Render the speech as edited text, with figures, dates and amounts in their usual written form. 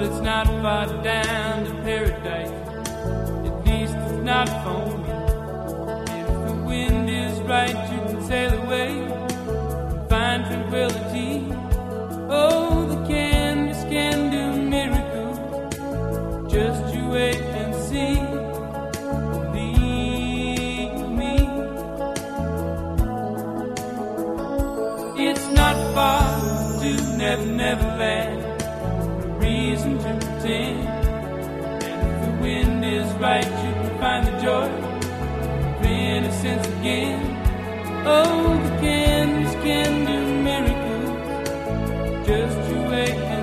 it's not far down to paradise. At least it's not for me. If the wind is right, you can sail away and find tranquility. Oh, the canvas can do miracles. Just you wait and see. Believe me. It's not far to Never Never Land. Reason to pretend. And if the wind is right, you can find the joy of innocence again. Oh, the canvas can do miracles. Just you wait.